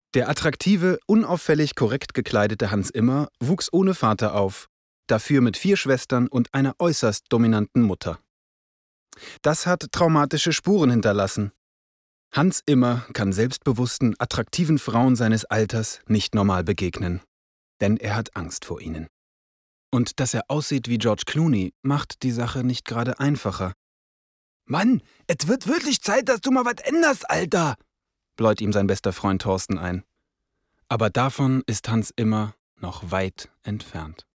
Der attraktive, unauffällig korrekt gekleidete Hans Immer wuchs ohne Vater auf, dafür mit 4 Schwestern und einer äußerst dominanten Mutter. Das hat traumatische Spuren hinterlassen. Hans Immer kann selbstbewussten, attraktiven Frauen seines Alters nicht normal begegnen, denn er hat Angst vor ihnen. Und dass er aussieht wie George Clooney, macht die Sache nicht gerade einfacher. »Mann, es wird wirklich Zeit, dass du mal was änderst, Alter«, bläut ihm sein bester Freund Thorsten ein. Aber davon ist Hans Immer noch weit entfernt.